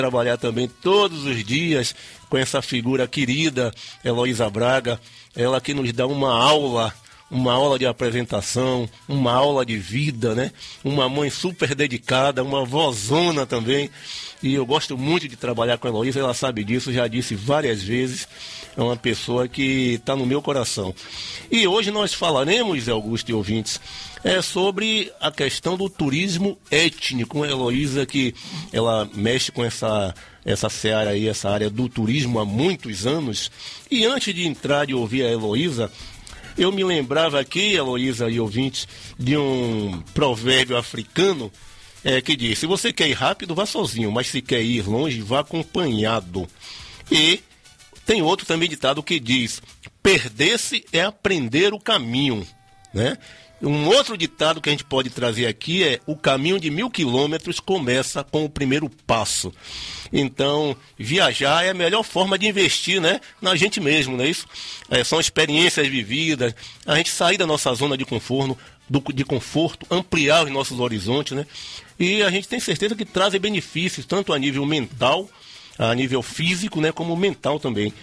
trabalhar também todos os dias com essa figura querida, Heloísa Braga, ela que nos dá uma aula de apresentação, uma aula de vida, né? Uma mãe super dedicada, uma vozona também. E eu gosto muito de trabalhar com a Heloísa, ela sabe disso, já disse várias vezes. É uma pessoa que está no meu coração. E hoje nós falaremos, Zé Augusto e ouvintes, sobre a questão do turismo étnico. A Heloísa, que ela mexe com essa seara aí, essa área do turismo há muitos anos. E antes de entrar e ouvir a Heloísa, eu me lembrava aqui, Heloísa e ouvintes, de um provérbio africano que diz: se você quer ir rápido, vá sozinho, mas se quer ir longe, vá acompanhado. E tem outro também ditado que diz: perder-se é aprender o caminho, né? Um outro ditado que a gente pode trazer aqui é: o caminho de 1000 quilômetros começa com o primeiro passo. Então, viajar é a melhor forma de investir, né, na gente mesmo, não é isso? São experiências vividas, a gente sair da nossa zona de conforto, ampliar os nossos horizontes, né? E a gente tem certeza que trazem benefícios, tanto a nível mental, a nível físico, né, como mental também.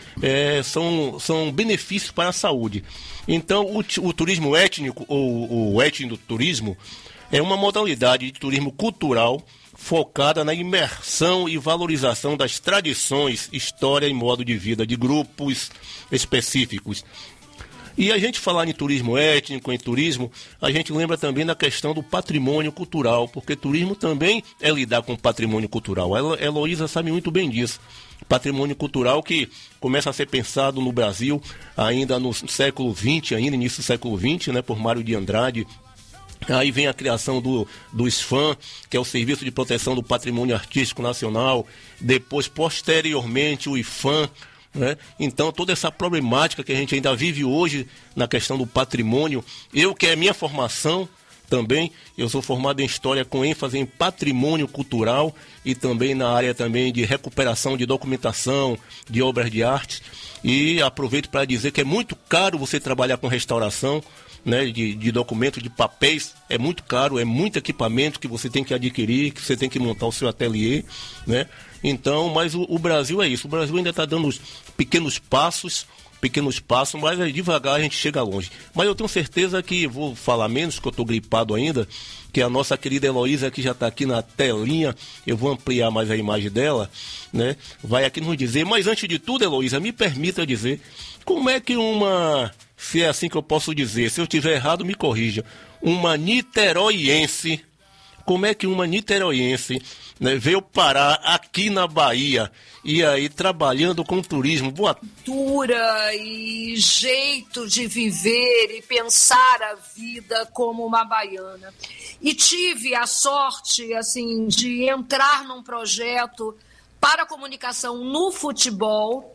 São benefícios para a saúde. Então, o turismo étnico, ou o etnoturismo, é uma modalidade de turismo cultural focada na imersão e valorização das tradições, história e modo de vida de grupos específicos. E a gente falar em turismo étnico, em turismo, a gente lembra também da questão do patrimônio cultural, porque turismo também é lidar com patrimônio cultural. A Heloísa sabe muito bem disso. Patrimônio cultural que começa a ser pensado no Brasil ainda no século XX, ainda início do século XX, né, por Mário de Andrade. Aí vem a criação do SFAM, que é o Serviço de Proteção do Patrimônio Artístico Nacional. Depois, posteriormente, o IFAM, né? Então, toda essa problemática que a gente ainda vive hoje na questão do patrimônio, que é a minha formação também, eu sou formado em História com ênfase em Patrimônio Cultural e também na área também de recuperação de documentação, de obras de arte. E aproveito para dizer que é muito caro você trabalhar com restauração, né, de documentos, de papéis, é muito caro, é muito equipamento que você tem que adquirir, que você tem que montar o seu ateliê, né? Então, mas o Brasil é isso, o Brasil ainda está dando os pequenos passos, mas aí devagar a gente chega longe. Mas eu tenho certeza que, vou falar menos, que eu estou gripado ainda, que a nossa querida Heloísa, que já está aqui na telinha, eu vou ampliar mais a imagem dela, né? Vai aqui nos dizer, mas antes de tudo, Heloísa, me permita dizer, como é que se é assim que eu posso dizer, se eu estiver errado, me corrija, uma niteroiense, como é que uma niteroiense, né, veio parar aqui na Bahia e aí trabalhando com turismo? Boa. Cultura e jeito de viver e pensar a vida como uma baiana. E tive a sorte, assim, de entrar num projeto para comunicação no futebol.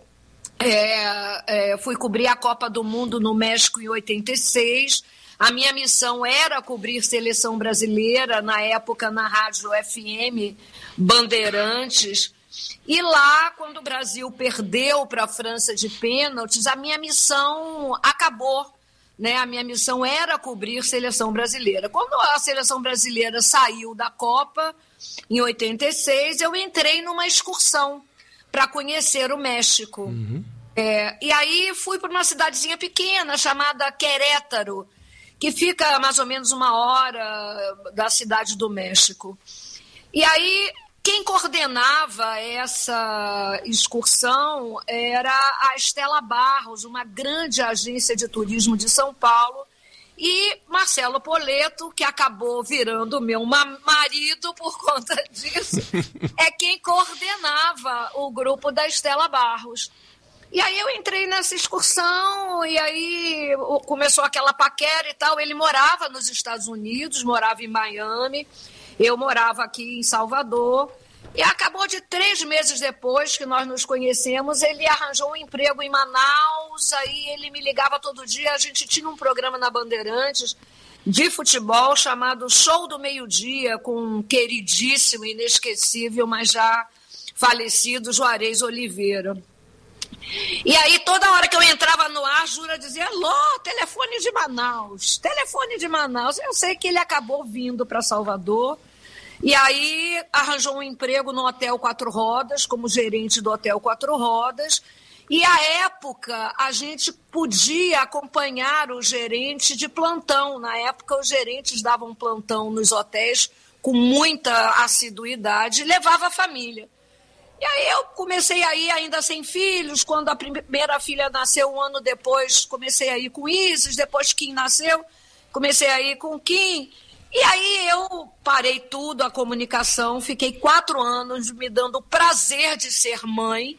Fui cobrir a Copa do Mundo no México em 86. A minha missão era cobrir seleção brasileira, na época na rádio FM Bandeirantes. E lá, quando o Brasil perdeu para a França de pênaltis, a minha missão acabou, né? A minha missão era cobrir seleção brasileira. Quando a seleção brasileira saiu da Copa, em 86, eu entrei numa excursão para conhecer o México. Uhum. E aí fui para uma cidadezinha pequena chamada Querétaro, que fica mais ou menos 1 hora da cidade do México. E aí, quem coordenava essa excursão era a Estela Barros, uma grande agência de turismo de São Paulo, e Marcelo Poleto, que acabou virando meu marido por conta disso, é quem coordenava o grupo da Estela Barros. E aí eu entrei nessa excursão, e aí começou aquela paquera e tal. Ele morava nos Estados Unidos, morava em Miami, eu morava aqui em Salvador. E acabou de 3 meses depois que nós nos conhecemos, ele arranjou um emprego em Manaus, aí ele me ligava todo dia. A gente tinha um programa na Bandeirantes de futebol chamado Show do Meio-Dia, com um queridíssimo, inesquecível, mas já falecido Juarez Oliveira. E aí, toda hora que eu entrava no ar, Jura dizia: alô, telefone de Manaus. Eu sei que ele acabou vindo para Salvador. E aí arranjou um emprego no Hotel Quatro Rodas, como gerente do Hotel Quatro Rodas. E, à época, a gente podia acompanhar o gerente de plantão. Na época, os gerentes davam plantão nos hotéis com muita assiduidade e levava a família. E aí eu comecei a ir ainda sem filhos. Quando a primeira filha nasceu, um ano depois, comecei a ir com Isis. Depois Kim nasceu, comecei a ir com Kim. E aí eu parei tudo, a comunicação. Fiquei 4 anos me dando o prazer de ser mãe.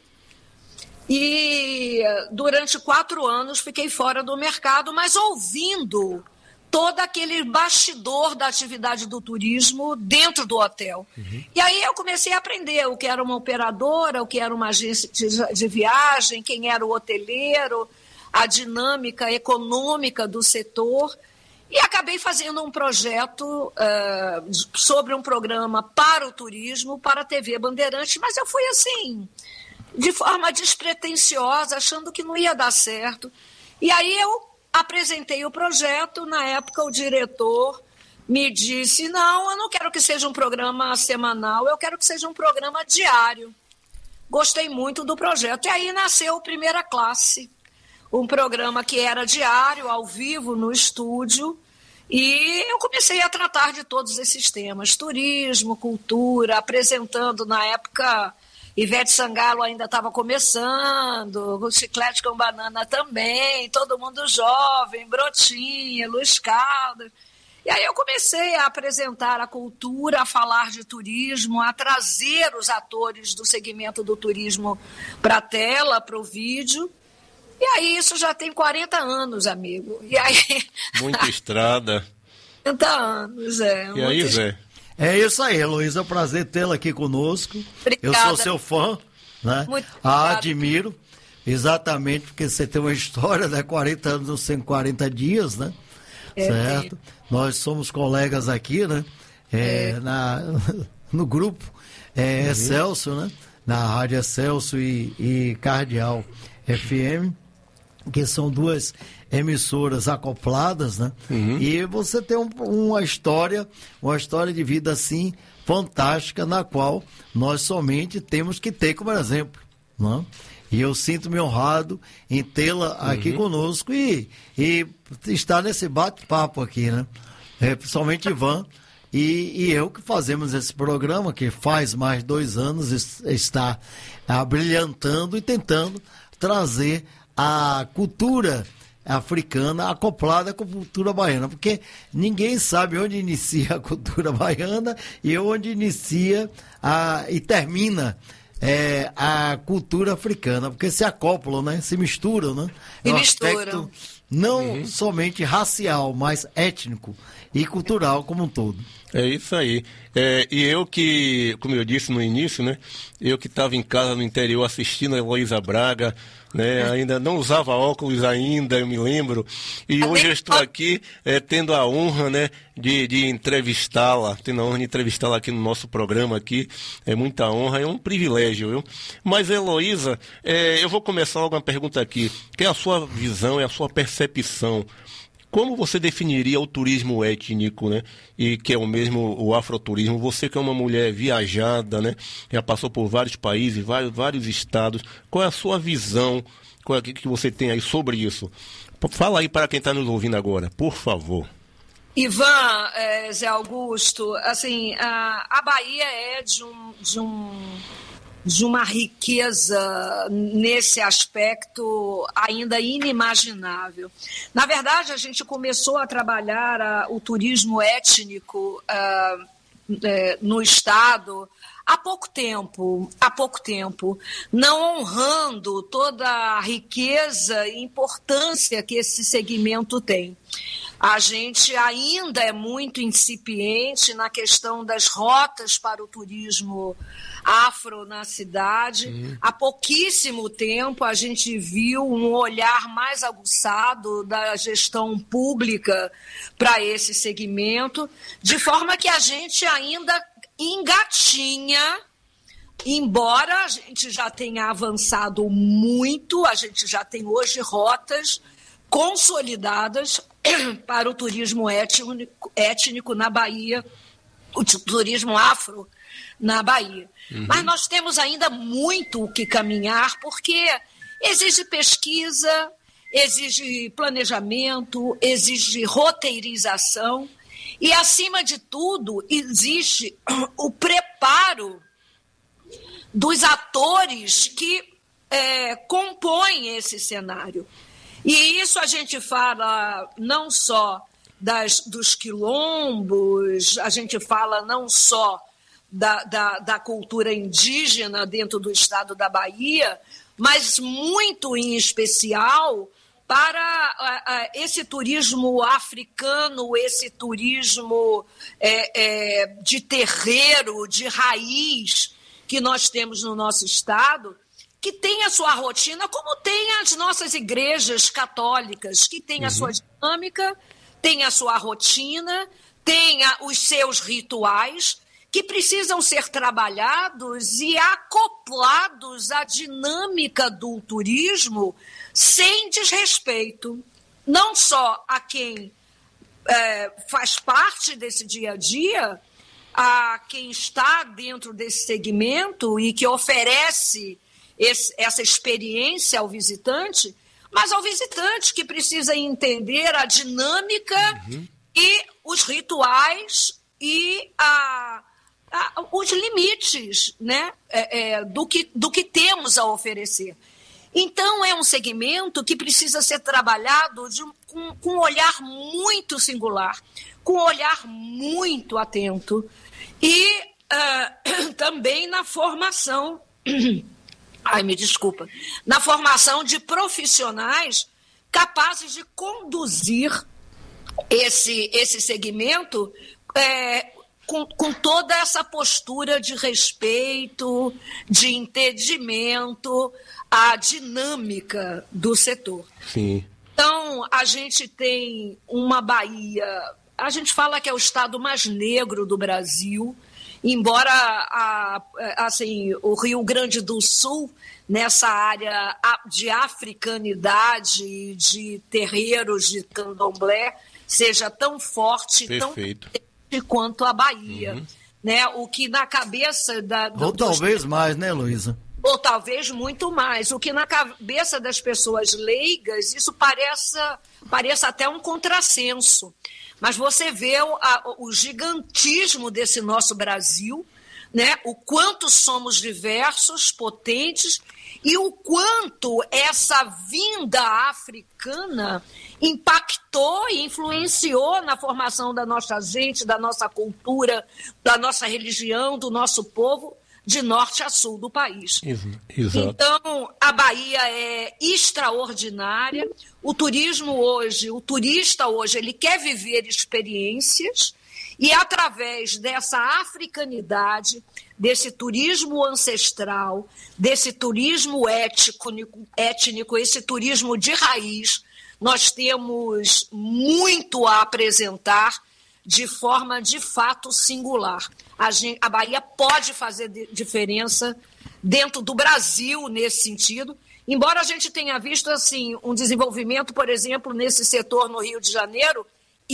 E durante 4 anos fiquei fora do mercado, mas ouvindo todo aquele bastidor da atividade do turismo dentro do hotel. E aí eu comecei a aprender o que era uma operadora, o que era uma agência de viagem, quem era o hoteleiro, a dinâmica econômica do setor. E acabei fazendo um projeto sobre um programa para o turismo, para a TV Bandeirante, mas eu fui assim, de forma despretensiosa, achando que não ia dar certo. E aí eu apresentei o projeto. Na época o diretor me disse, não, eu não quero que seja um programa semanal, eu quero que seja um programa diário. Gostei muito do projeto. E aí nasceu o Primeira Classe, um programa que era diário, ao vivo, no estúdio. E eu comecei a tratar de todos esses temas, turismo, cultura, apresentando na época... Ivete Sangalo ainda estava começando, o Chiclete com Banana também, todo mundo jovem, Brotinha, Luiz Caldas. E aí eu comecei a apresentar a cultura, a falar de turismo, a trazer os atores do segmento do turismo para a tela, para o vídeo. E aí isso já tem 40 anos, amigo. E aí... Muita estrada. 40 anos, E aí, Zé? É isso aí, Heloísa, é um prazer tê-la aqui conosco. Obrigada. Eu sou seu fã, né? Muito admiro, exatamente, porque você tem uma história, né? 40 anos nos 140 dias, né? Certo? Nós somos colegas aqui, né? No grupo Excelsior, né? Na Rádio Excelsior e Cardeal FM, que são 2 emissoras acopladas, né? E você tem uma história de vida assim fantástica, na qual nós somente temos que ter como exemplo, né? E eu sinto-me honrado em tê-la aqui conosco e estar nesse bate-papo aqui, né? Principalmente Ivan e eu, que fazemos esse programa, que faz mais de 2 anos está brilhantando e tentando trazer a cultura africana acoplada com a cultura baiana, porque ninguém sabe onde inicia a cultura baiana e onde inicia e termina a cultura africana, porque se acoplam, né? Se misturam, né? E um misturam. aspecto não somente racial, mas étnico e cultural como um todo. É isso aí. E eu que, como eu disse no início, né? Eu que estava em casa no interior assistindo a Heloísa Braga, né? Ainda não usava óculos ainda, eu me lembro. E hoje eu estou aqui tendo a honra, né? De entrevistá-la, aqui no nosso programa aqui. É muita honra, é um privilégio, viu? Mas, Heloísa, eu vou começar logo uma pergunta aqui, que é a sua visão, é a sua percepção. Como você definiria o turismo étnico, né? E que é o mesmo o afroturismo? Você que é uma mulher viajada, né? Já passou por vários países, vários estados. Qual é a sua visão? Qual é que você tem aí sobre isso? Fala aí para quem está nos ouvindo agora, por favor. Ivan, Zé Augusto, assim, a Bahia é de uma riqueza nesse aspecto ainda inimaginável. Na verdade, a gente começou a trabalhar o turismo étnico no Estado há pouco tempo, não honrando toda a riqueza e importância que esse segmento tem. A gente ainda é muito incipiente na questão das rotas para o turismo afro na cidade. Há pouquíssimo tempo a gente viu um olhar mais aguçado da gestão pública para esse segmento, de forma que a gente ainda engatinha, embora a gente já tenha avançado muito, a gente já tem hoje rotas consolidadas para o turismo étnico na Bahia o turismo afro na Bahia. Mas nós temos ainda muito o que caminhar, porque exige pesquisa, exige planejamento, exige roteirização e, acima de tudo, existe o preparo dos atores que compõem esse cenário. E isso a gente fala não só dos quilombos, a gente fala não só da cultura indígena dentro do estado da Bahia, mas muito em especial para esse turismo africano, esse turismo de terreiro, de raiz que nós temos no nosso estado, que tem a sua rotina, como tem as nossas igrejas católicas, que tem a sua dinâmica, tem a sua rotina, tem os seus rituais, que precisam ser trabalhados e acoplados à dinâmica do turismo, sem desrespeito, não só a quem faz parte desse dia a dia, a quem está dentro desse segmento e que oferece essa experiência ao visitante, mas ao visitante que precisa entender a dinâmica e os rituais e os limites, né, do que temos a oferecer. Então, é um segmento que precisa ser trabalhado com um olhar muito singular, com um olhar muito atento e também na formação, na formação de profissionais capazes de conduzir esse segmento com toda essa postura de respeito, de entendimento, a dinâmica do setor. Sim. Então, a gente tem uma Bahia, a gente fala que é o estado mais negro do Brasil, embora o Rio Grande do Sul, nessa área de africanidade, de terreiros de candomblé, seja tão forte, Perfeito. tão quanto a Bahia, né? O que na cabeça ou talvez mais, né, Luísa? Ou talvez muito mais. O que na cabeça das pessoas leigas, isso pareça até um contrassenso. Mas você vê o gigantismo desse nosso Brasil, né? O quanto somos diversos, potentes, e o quanto essa vinda africana impactou e influenciou na formação da nossa gente, da nossa cultura, da nossa religião, do nosso povo, de norte a sul do país. Exato. Então, a Bahia é extraordinária. O turista hoje, ele quer viver experiências e, através dessa africanidade, desse turismo ancestral, desse turismo étnico, esse turismo de raiz, nós temos muito a apresentar de forma, de fato, singular. A Bahia pode fazer diferença dentro do Brasil nesse sentido, embora a gente tenha visto assim, um desenvolvimento, por exemplo, nesse setor no Rio de Janeiro,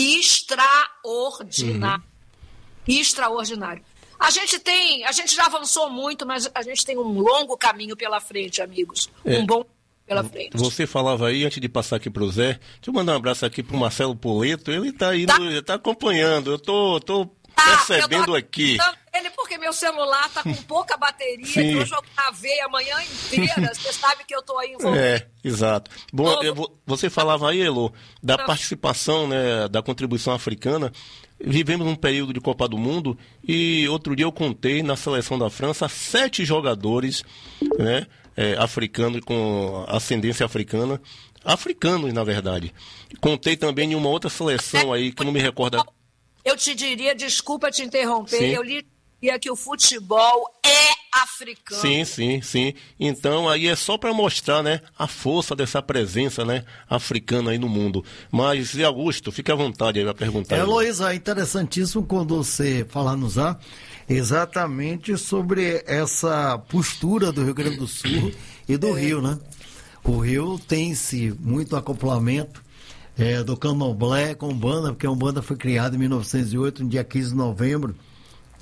extraordinário. Extraordinário. A gente já avançou muito, mas a gente tem um longo caminho pela frente, amigos. Um bom pela frente. Você falava aí, antes de passar aqui para o Zé, deixa eu mandar um abraço aqui para o Marcelo Poleto, ele está aí, está acompanhando, eu tô percebendo aqui. Ele, porque meu celular está com pouca bateria, eu gravei a manhã inteira, você sabe que eu estou aí envolvido. Exato. Bom, você falava aí, Elô, da participação, né, da contribuição africana. Vivemos um período de Copa do Mundo e outro dia eu contei na seleção da França 7 jogadores, né, africanos com ascendência africana, africanos na verdade. Contei também em uma outra seleção aí que eu não me recordo. Eu te diria, desculpa te interromper, eu li que o futebol é africano. Sim. Então aí é só para mostrar, né, a força dessa presença, né, africana aí no mundo. Mas, Zé Augusto, fique à vontade aí para perguntar. Luísa, é interessantíssimo quando você fala nos exatamente sobre essa postura do Rio Grande do Sul e do Rio, né? O Rio tem-se muito acoplamento do candomblé com Umbanda, porque a Umbanda foi criada em 1908, no dia 15 de novembro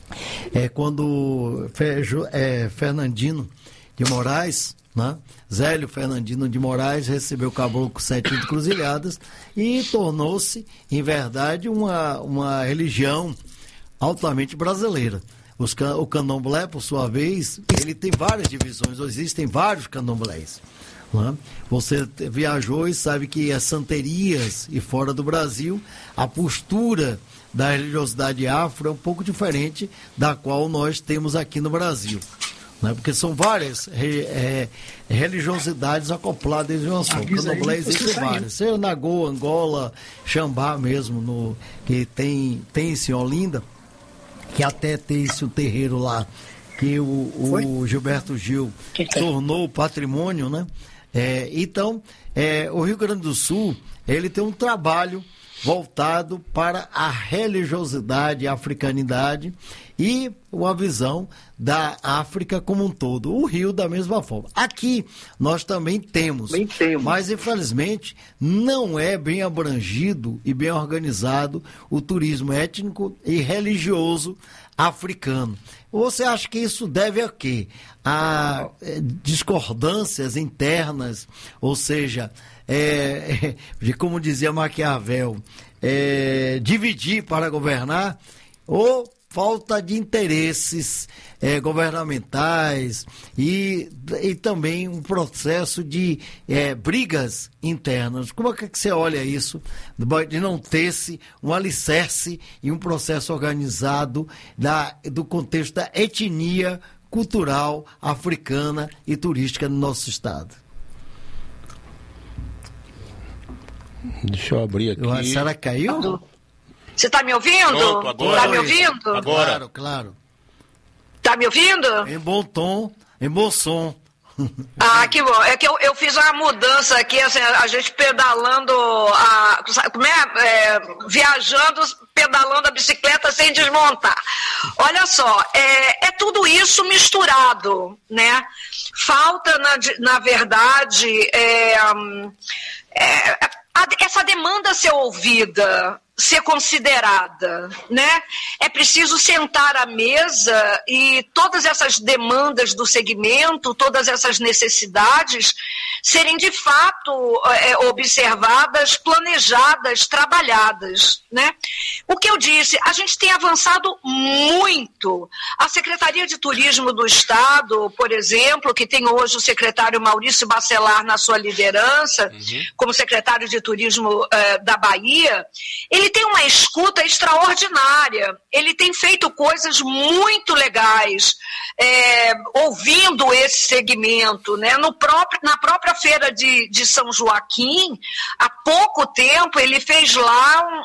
quando Fernandino de Moraes, né? Zélio Fernandino de Moraes recebeu o caboclo com 7 encruzilhadas e tornou-se, em verdade, uma religião altamente brasileira. O candomblé, por sua vez, ele tem várias divisões, existem vários candomblés. Né? Você viajou e sabe que as santerias e fora do Brasil, a postura da religiosidade afro é um pouco diferente da qual nós temos aqui no Brasil. Né? Porque são várias religiosidades acopladas em uma só. Candomblé existem várias. Seja Nagô, Angola, Xambá mesmo, que tem em Olinda, que até tem esse terreiro lá, que o Gilberto Gil tornou patrimônio, né? Então, o Rio Grande do Sul, ele tem um trabalho voltado para a religiosidade, a africanidade e uma visão da África como um todo. O Rio da mesma forma. Aqui nós também temos, mas infelizmente não é bem abrangido e bem organizado o turismo étnico e religioso africano. Você acha que isso deve a quê? A discordâncias internas, ou seja, como dizia Maquiavel, dividir para governar, ou falta de interesses governamentais e também um processo de brigas internas. Como é que você olha isso, de não ter-se um alicerce e um processo organizado do contexto da etnia cultural africana e turística no nosso estado? Deixa eu abrir aqui. Será que caiu? Você está me ouvindo? Pronto, agora. Está me ouvindo? Agora. Claro. Está me ouvindo? Em bom tom, em bom som. Ah, que bom. É que eu fiz uma mudança aqui, assim, a gente pedalando, viajando, pedalando a bicicleta sem desmontar. Olha só, é tudo isso misturado, né? Falta, na verdade, essa demanda ser ouvida, ser considerada, né? É preciso sentar à mesa e todas essas demandas do segmento, todas essas necessidades serem de fato observadas, planejadas, trabalhadas, né? O que eu disse, a gente tem avançado muito. A Secretaria de Turismo do Estado, por exemplo, que tem hoje o secretário Maurício Bacelar na sua liderança, como secretário de Turismo da Bahia, ele tem uma escuta extraordinária, ele tem feito coisas muito legais, ouvindo esse segmento, né? Na própria feira de São Joaquim, há pouco tempo, ele fez lá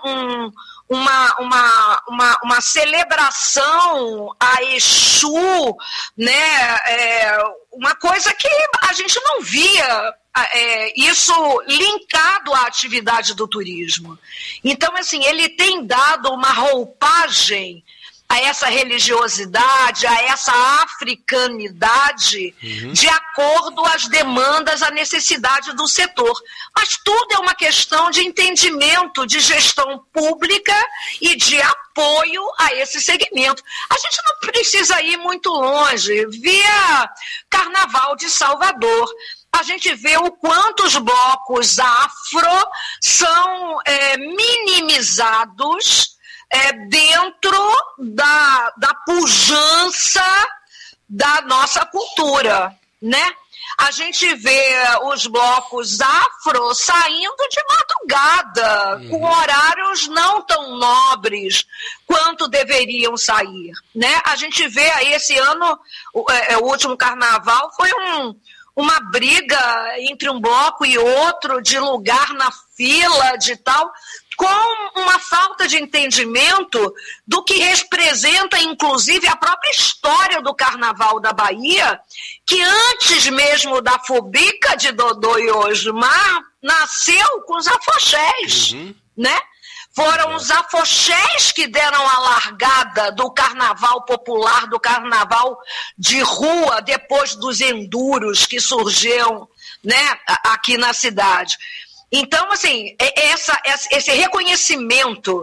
uma celebração a Exu, né? Uma coisa que a gente não via isso linkado à atividade do turismo. Então, assim, ele tem dado uma roupagem a essa religiosidade, a essa africanidade, de acordo às demandas, à necessidade do setor. Mas tudo é uma questão de entendimento, de gestão pública e de apoio a esse segmento. A gente não precisa ir muito longe. Via Carnaval de Salvador, a gente vê o quanto os blocos afro são minimizados dentro da pujança da nossa cultura, né? A gente vê os blocos afro saindo de madrugada, com horários não tão nobres quanto deveriam sair, né? A gente vê aí esse ano, o último carnaval foi uma briga entre um bloco e outro, de lugar na fila, de tal, com uma falta de entendimento do que representa, inclusive, a própria história do Carnaval da Bahia, que antes mesmo da Fubica de Dodô e Osmar, nasceu com os afoxés, né? Foram os afoxés que deram a largada do carnaval popular, do carnaval de rua, depois dos enduros que surgiram, né, aqui na cidade. Então, assim, esse reconhecimento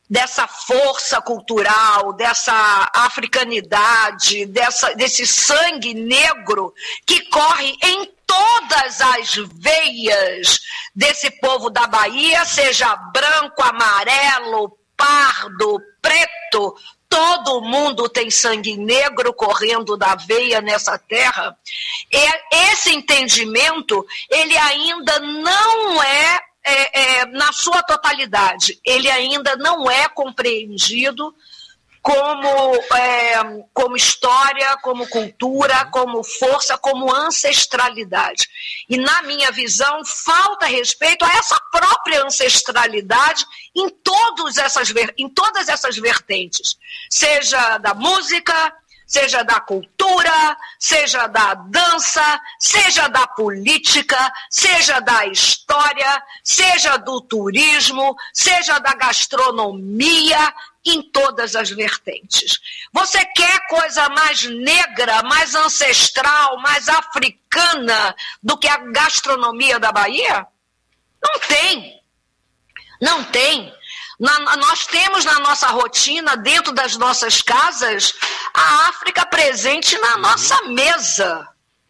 dessa força cultural, dessa africanidade, desse sangue negro que corre em todas as veias desse povo da Bahia, seja branco, amarelo, pardo, preto, todo mundo tem sangue negro correndo da veia nessa terra. E esse entendimento, ele ainda não é na sua totalidade, ele ainda não é compreendido como história, como cultura, como força, como ancestralidade. E, na minha visão, falta respeito a essa própria ancestralidade em todas essas vertentes, seja da música, seja da cultura, seja da dança, seja da política, seja da história, seja do turismo, seja da gastronomia, em todas as vertentes. Você quer coisa mais negra, mais ancestral, mais africana do que a gastronomia da Bahia? Não tem. Não tem. Nós temos na nossa rotina, dentro das nossas casas, a África presente na nossa mesa.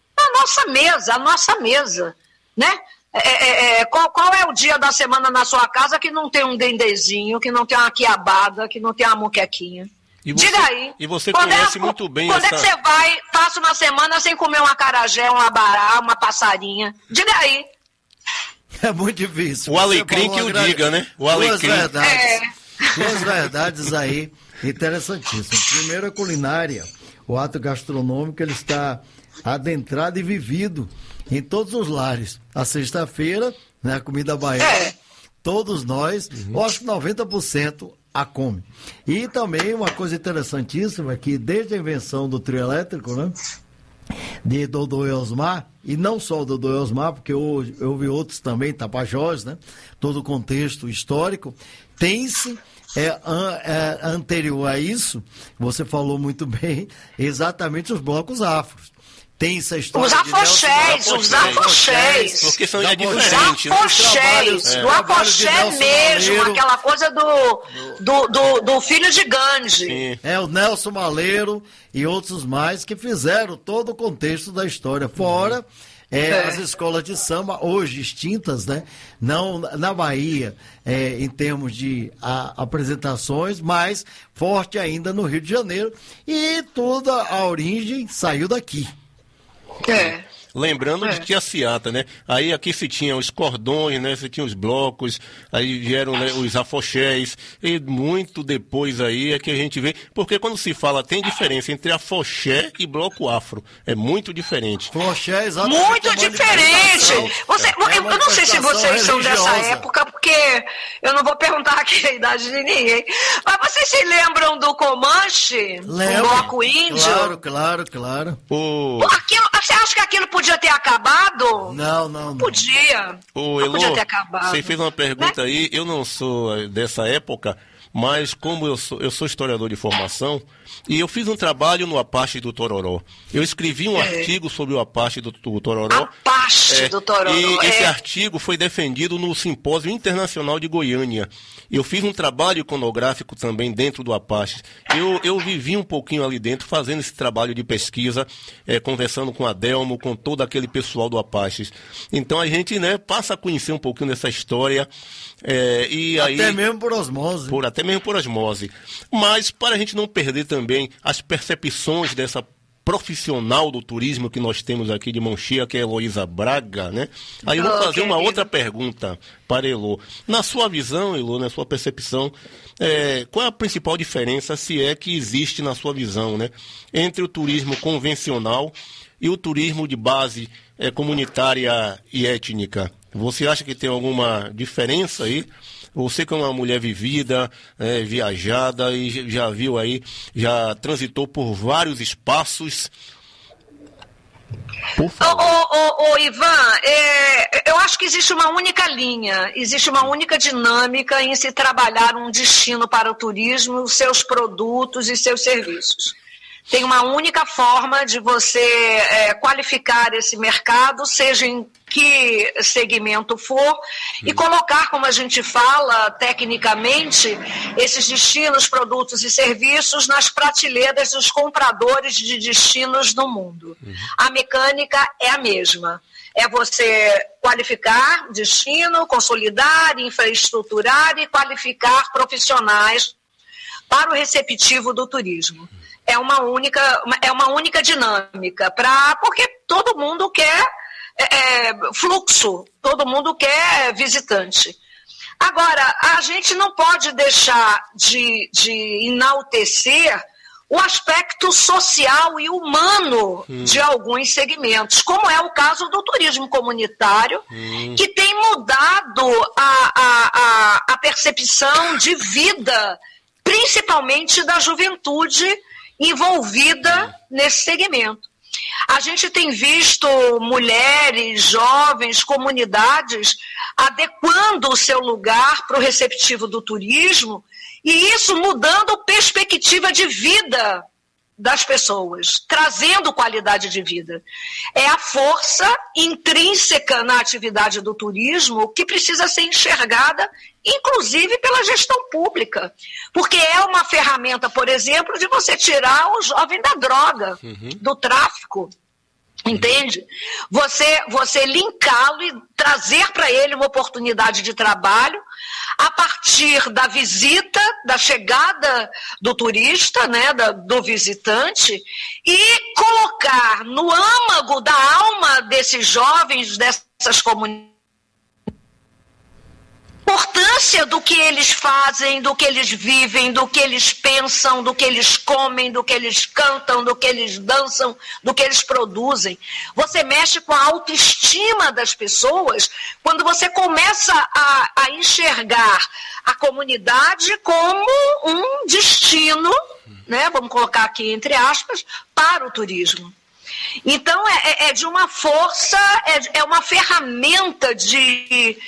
A nossa mesa, né? Qual é o dia da semana na sua casa que não tem um dendezinho, que não tem uma quiabada, que não tem uma muquequinha? Diga aí. E você conhece muito bem quando é que você vai, passa uma semana sem comer um acarajé, um abará, uma passarinha? Diga aí. É muito difícil. O alecrim que o diga, né? O alecrim. Duas verdades aí interessantíssimas. Primeiro, a culinária. O ato gastronômico, ele está adentrado e vivido em todos os lares. A sexta-feira, né, a comida baiana, todos nós, eu acho que 90% a come. E também uma coisa interessantíssima é que desde a invenção do trio elétrico, né, de Dodô e Osmar, e não só o Dodô e Osmar, porque eu vi outros também, Tapajós, né, todo o contexto histórico, tem-se anterior a isso, você falou muito bem, exatamente os blocos afros. Tem essa história. Os afoxés. Porque são já diferentes. O afoxé mesmo, aquela coisa do filho de Gandhi. Sim. O Nelson Maleiro e outros mais que fizeram todo o contexto da história. Fora as escolas de samba, hoje extintas, né? Não na Bahia, em termos de apresentações, mas forte ainda no Rio de Janeiro. E toda a origem saiu daqui. Lembrando de Tia Ciata, né? Aí aqui se tinha os cordões, né? Se tinha os blocos, aí vieram, né, os afoxés, e muito depois aí é que a gente vê, porque quando se fala, tem diferença entre afoxé e bloco afro, é muito diferente. Afoxé, exatamente. Muito diferente! Eu não sei se vocês são dessa época, porque eu não vou perguntar aqui a idade de ninguém, mas vocês se lembram do Comanche? Lembro. O bloco índio? Claro. Você acha que aquilo podia ter acabado? Não. Podia. Elô, podia ter acabado. Você fez uma pergunta aí, eu não sou dessa época, mas como eu sou historiador de formação, e eu fiz um trabalho no Apache do Tororó. Eu escrevi um artigo sobre o Apache do Tororó. Apache do Tororó. E esse artigo foi defendido no Simpósio Internacional de Goiânia. Eu fiz um trabalho iconográfico também dentro do Apache. Eu vivi um pouquinho ali dentro, fazendo esse trabalho de pesquisa, conversando com a Delmo, com todo aquele pessoal do Apache. Então a gente, né, passa a conhecer um pouquinho dessa história. Até mesmo por osmose. Até mesmo por osmose. Mas para a gente não perder também as percepções dessa profissional do turismo que nós temos aqui de mão cheia, que é a Heloísa Braga, né? Aí eu vou fazer uma outra pergunta para Elô. Na sua visão, Elô, na sua percepção, qual é a principal diferença, se é que existe na sua visão, né, entre o turismo convencional e o turismo de base comunitária e étnica? Você acha que tem alguma diferença aí? Você que é uma mulher vivida, viajada e já viu aí, já transitou por vários espaços. Por favor. Ivan, eu acho que existe uma única linha, existe uma única dinâmica em se trabalhar um destino para o turismo, seus produtos e seus serviços. Tem uma única forma de você qualificar esse mercado, seja em que segmento for, e colocar, como a gente fala tecnicamente, esses destinos, produtos e serviços nas prateleiras dos compradores de destinos no mundo. A mecânica é a mesma. É você qualificar destino, consolidar, infraestruturar e qualificar profissionais para o receptivo do turismo. É uma única dinâmica, porque todo mundo quer fluxo, todo mundo quer visitante. Agora, a gente não pode deixar de enaltecer o aspecto social e humano de alguns segmentos, como é o caso do turismo comunitário, que tem mudado a percepção de vida, principalmente da juventude envolvida nesse segmento. A gente tem visto mulheres, jovens, comunidades adequando o seu lugar para o receptivo do turismo, e isso mudando perspectiva de vida das pessoas, trazendo qualidade de vida. É a força intrínseca na atividade do turismo que precisa ser enxergada, inclusive pela gestão pública, porque é uma ferramenta, por exemplo, de você tirar o jovem da droga, do tráfico. Entende? Você linká-lo e trazer para ele uma oportunidade de trabalho a partir da visita, da chegada do turista, né, do visitante, e colocar no âmago da alma desses jovens, dessas comunidades, a importância do que eles fazem, do que eles vivem, do que eles pensam, do que eles comem, do que eles cantam, do que eles dançam, do que eles produzem. Você mexe com a autoestima das pessoas quando você começa a enxergar a comunidade como um destino, né, vamos colocar aqui entre aspas, para o turismo. Então, é de uma força, é uma ferramenta de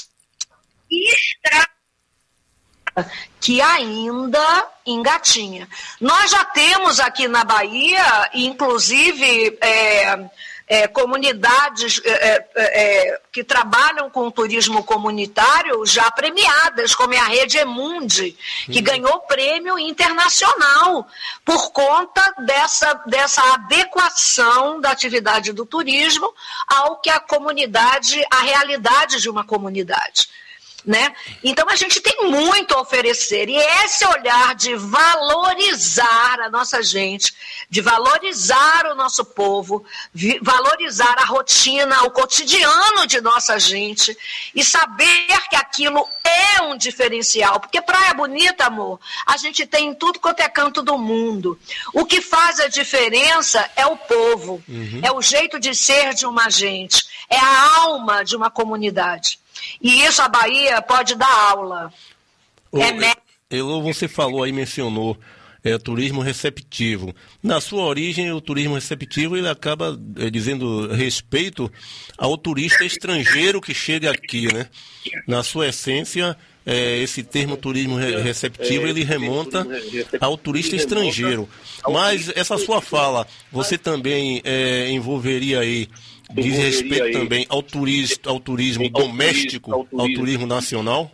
que ainda engatinha. Nós já temos aqui na Bahia, inclusive, comunidades que trabalham com turismo comunitário já premiadas, como é a Rede Emundi, que ganhou prêmio internacional por conta dessa adequação da atividade do turismo ao que a realidade de uma comunidade. Né? Então a gente tem muito a oferecer, e esse olhar de valorizar a nossa gente, de valorizar o nosso povo, valorizar a rotina, o cotidiano de nossa gente, e saber que aquilo é um diferencial, porque Praia Bonita, amor, a gente tem em tudo quanto é canto do mundo. O que faz a diferença é o povo, é o jeito de ser de uma gente, é a alma de uma comunidade. E isso a Bahia pode dar aula. Elô, você falou aí, mencionou turismo receptivo. Na sua origem, o turismo receptivo ele acaba dizendo respeito ao turista estrangeiro que chega aqui, né? Na sua essência, esse termo turismo receptivo ele remonta ao turista estrangeiro. Mas essa sua fala, você também envolveria aí, diz respeito também ao turismo doméstico, ao turismo nacional?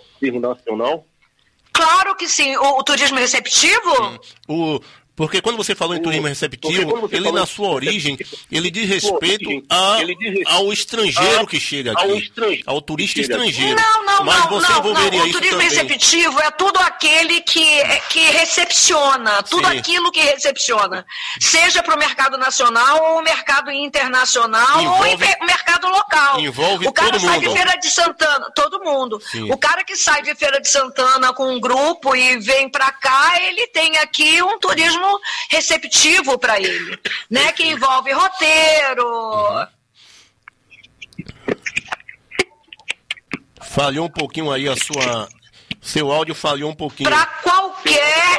Claro que sim. O turismo receptivo? Porque quando você falou em turismo receptivo, ele na sua origem, ele diz respeito ao estrangeiro que chega aqui, ao turista estrangeiro. Não. O turismo receptivo é tudo aquele que recepciona, tudo aquilo que recepciona, seja para o mercado nacional ou o mercado internacional ou o mercado local. Envolve o cara todo sai mundo. De Feira de Santana, todo mundo. Sim. O cara que sai de Feira de Santana com um grupo e vem para cá, ele tem aqui um turismo receptivo para ele, né? Que envolve roteiro. Falhou um pouquinho aí seu áudio falhou um pouquinho. Para qualquer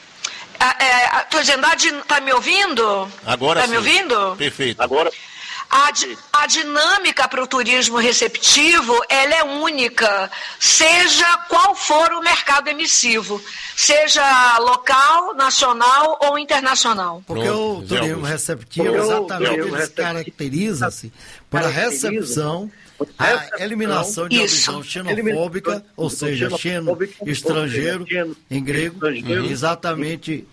tua agendade, tá me ouvindo? Agora tá sim. Me ouvindo? Perfeito. Agora a dinâmica para o turismo receptivo, ela é única, seja qual for o mercado emissivo, seja local, nacional ou internacional. Porque o turismo receptivo exatamente ele caracteriza-se pela recepção, a eliminação de uma visão xenofóbica, ou seja, xeno, estrangeiro, em grego, exatamente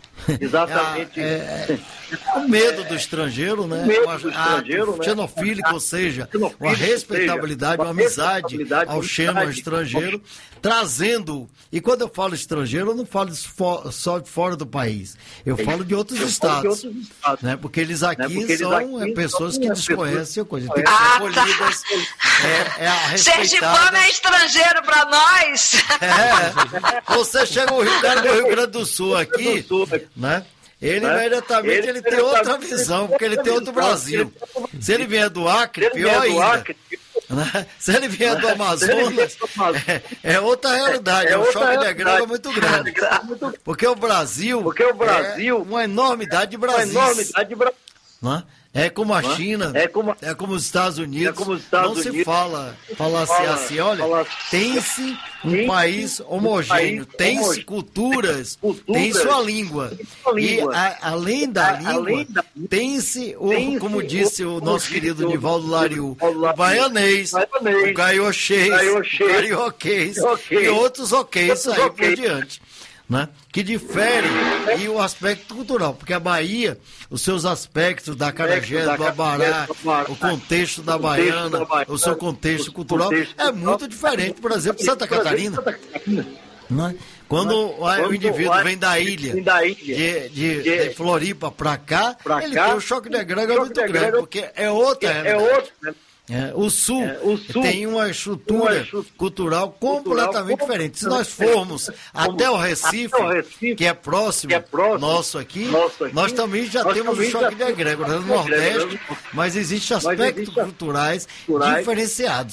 o medo do estrangeiro, né? Xenofílico, ou seja, uma respeitabilidade, uma amizade ao xeno, ao estrangeiro, trazendo, e quando eu falo estrangeiro, eu não falo só de fora do país, eu falo de outros estados, né? Porque eles aqui são pessoas que desconhecem a coisa, tem que ser acolhidas, Sergipano é estrangeiro para nós. Você chega no Rio Grande do Sul aqui, né? Ele imediatamente ele tem outra visão, porque ele tem outro Brasil. Se ele vier do Acre, pior ainda. Né? Se ele vier do Amazonas, é outra realidade, é um choque de grego muito grande. Porque o Brasil é uma enormidade de Brasil. Né? É como a China, é como os Estados Unidos, não se fala assim, olha, tem-se um país homogêneo, tem-se culturas, tem sua língua, e além da língua, tem-se, como disse o nosso querido Nivaldo Lariu, o baianês, o gaiochês, o carioquês e outros oquês aí por diante. Né? Que difere e o aspecto cultural, porque a Bahia, os seus aspectos da acarajé, do abará, o contexto da baiana, o seu contexto cultural é muito diferente, por exemplo, de Santa Catarina. Né? Quando o indivíduo vem da ilha, de Floripa para cá, ele tem um choque de grego muito grande, porque é outra realidade. O Sul tem uma estrutura cultural completamente diferente. Se nós formos até o Recife, que é próximo nosso aqui, nós também já temos um choque de egrégora no Nordeste, mas existem aspectos culturais diferenciados.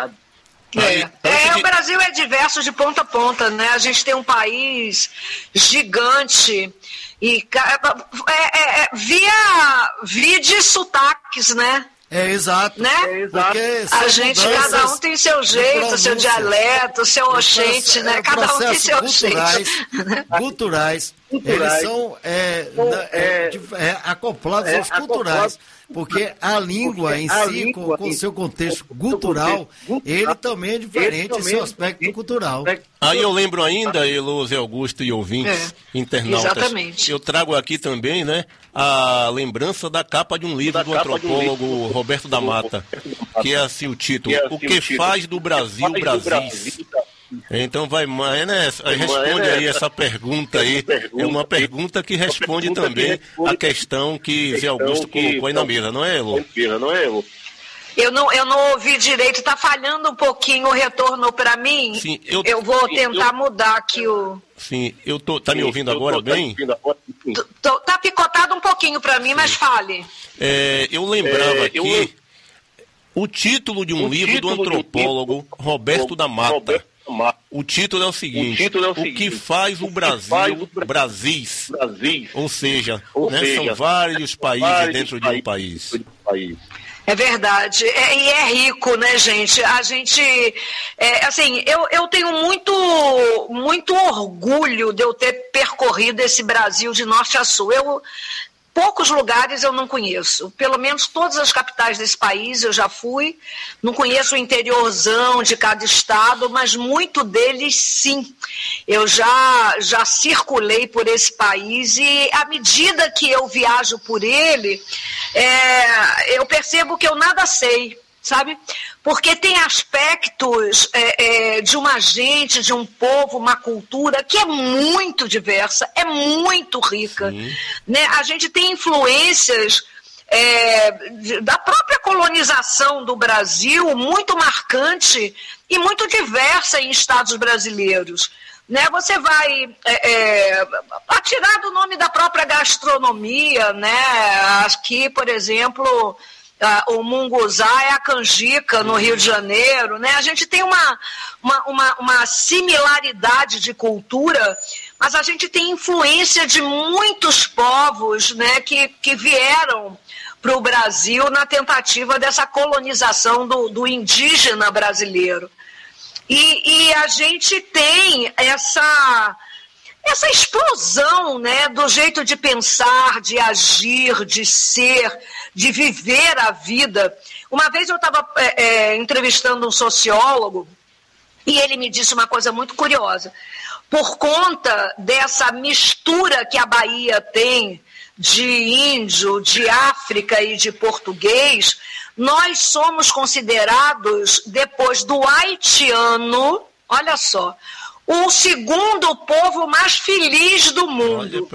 O Brasil é diverso de ponta a ponta, né? A gente tem um país gigante e via de sotaques, né? Exato. Né? Porque a gente, cada um tem seu jeito, seu dialeto, seu oxente, né? Cada um tem seu jeito. Culturais, eles são acoplados aos culturais. Porque a língua em si, com o seu contexto cultural, ele também é diferente em seu aspecto cultural. Aí eu lembro ainda, Elô, Zé Augusto e ouvintes, internautas, exatamente. Eu trago aqui também, né, a lembrança da capa de um livro do antropólogo Roberto da Mata, que é assim o título, O que faz do Brasil Brasis? Então vai mais, né? Responde aí essa pergunta aí. É uma pergunta que responde também a questão que Zé Augusto colocou aí na mesa, não é, Elô? Eu não ouvi direito, está falhando um pouquinho o retorno para mim. Sim, eu vou tentar mudar aqui o... Sim, tá me ouvindo agora bem? Tá picotado um pouquinho para mim, mas fale. Eu lembrava aqui o título de um livro do antropólogo Roberto da Mata. O título é o seguinte, o que faz o Brasil Brasis? Ou seja, né, são vários países dentro de um país. É verdade, e é rico, né, gente? A gente, assim, eu tenho muito orgulho de eu ter percorrido esse Brasil de norte a sul. Poucos lugares eu não conheço, pelo menos todas as capitais desse país eu já fui, não conheço o interiorzão de cada estado, mas muito deles sim. Eu já circulei por esse país e à medida que eu viajo por ele, eu percebo que eu nada sei. Sabe? Porque tem aspectos de uma gente, de um povo, uma cultura que é muito diversa, é muito rica. Né? A gente tem influências da própria colonização do Brasil, muito marcante e muito diversa em estados brasileiros. Né? Você vai atirar do nome da própria gastronomia, né? Aqui, por exemplo... o munguzá é a canjica no Rio de Janeiro, né? A gente tem uma similaridade de cultura, mas a gente tem influência de muitos povos, né, que vieram para o Brasil na tentativa dessa colonização do indígena brasileiro. E a gente tem essa explosão, né, do jeito de pensar, de agir, de ser, de viver a vida. Uma vez eu estava entrevistando um sociólogo e ele me disse uma coisa muito curiosa. Por conta dessa mistura que a Bahia tem de índio, de África e de português, nós somos considerados, depois do haitiano, olha só, o segundo povo mais feliz do mundo.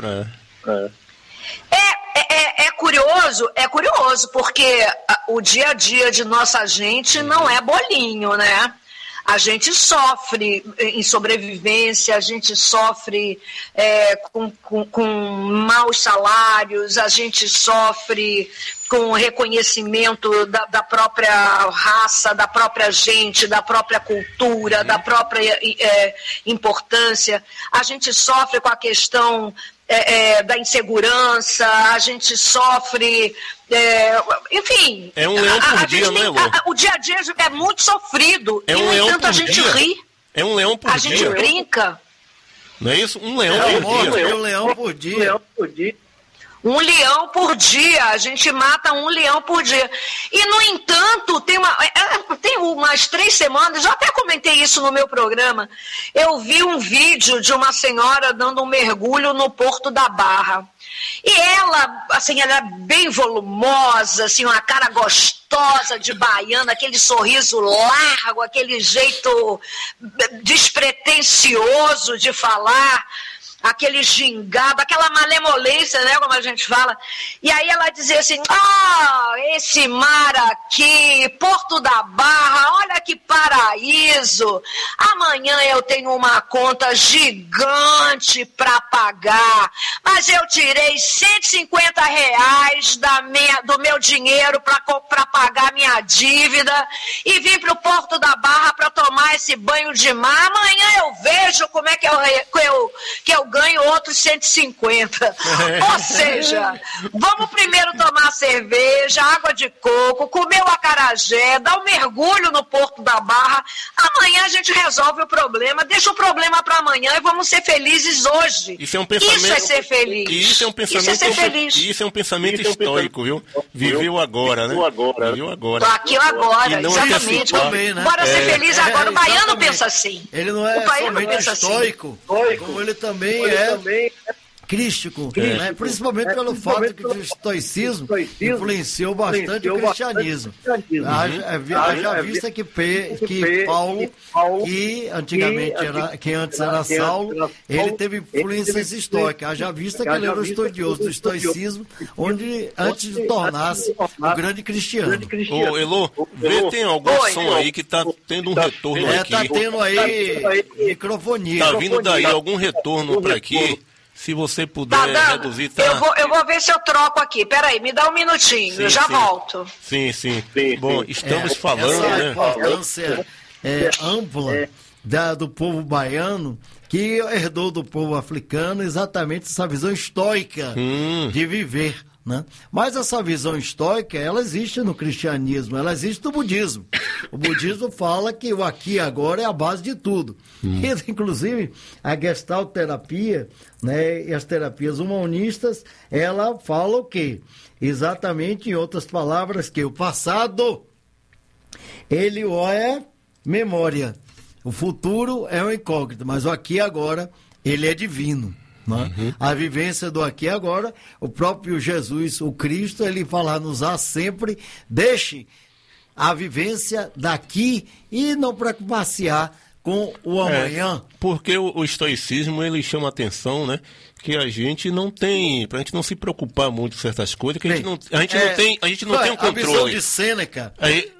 É curioso, porque o dia a dia de nossa gente não é bolinho, né? A gente sofre em sobrevivência, a gente sofre com maus salários, a gente sofre com reconhecimento da própria raça, da própria gente, da própria cultura, da própria importância. A gente sofre com a questão da insegurança, a gente sofre... enfim... É um leão por dia, né, Elô? O dia a dia é muito sofrido. É um leão por dia. A gente ri. É um leão por dia. A gente brinca. Não é isso? Um leão por dia. É um leão por dia. Um leão por dia, a gente mata um leão por dia. E, no entanto, tem umas 3 semanas, eu até comentei isso no meu programa, eu vi um vídeo de uma senhora dando um mergulho no Porto da Barra. E ela, assim, ela é bem volumosa, assim, uma cara gostosa de baiana, aquele sorriso largo, aquele jeito despretensioso de falar, aquele gingado, aquela malemolência, né, como a gente fala. E aí ela dizia assim, esse mar aqui, Porto da Barra, olha que paraíso. Amanhã eu tenho uma conta gigante para pagar, mas eu tirei R$150 do meu dinheiro para pagar minha dívida e vim para o Porto da Barra para tomar esse banho de mar. Amanhã eu vejo como é que eu ganho outros 150. Ou seja, vamos primeiro tomar cerveja, água de coco, comer o acarajé, dar um mergulho no Porto da Barra. Amanhã a gente resolve o problema, deixa o problema para amanhã e vamos ser felizes hoje. Isso é um pensamento. Isso é ser feliz. Isso é um pensamento. Isso é ser feliz. Isso é um pensamento estoico, viu? Viveu agora, né? Viveu agora. Tô aqui agora, exatamente. Também, né? Bora ser feliz agora. O baiano pensa assim. Ele não é somente estoico, como ele também é crístico, né? Principalmente pelo fato que o estoicismo influenciou bastante o cristianismo. Haja vista que Paulo, que antes era Saulo, ele teve influências estoicas. Haja vista que ele era um estudioso do estoicismo, antes de tornar-se um grande cristiano. Ô, Elô, tem algum som aí que está tendo um retorno aqui. Está tendo aí microfonia. Está vindo daí algum retorno para aqui. Se você puder reduzir... Eu vou ver se eu troco aqui. Peraí, me dá um minutinho, eu já volto. Sim. Bom, estamos falando... Essa importância ampla do povo baiano, que herdou do povo africano exatamente essa visão estoica de viver. Né? Mas essa visão estoica, ela existe no cristianismo, ela existe no budismo. O budismo fala que o aqui e agora é a base de tudo. E, inclusive, a Gestalt terapia, né, e as terapias humanistas, ela fala o quê? Exatamente, em outras palavras, que o passado, ele é memória. O futuro é um incógnito, mas o aqui e agora, ele é divino. A vivência do aqui e agora, o próprio Jesus, o Cristo, ele fala, nos há sempre, deixe a vivência daqui e não passear com o amanhã. Porque o estoicismo, ele chama atenção, né? Que a gente não tem, pra gente não se preocupar muito com certas coisas, que a gente não tem um controle. A visão de Sêneca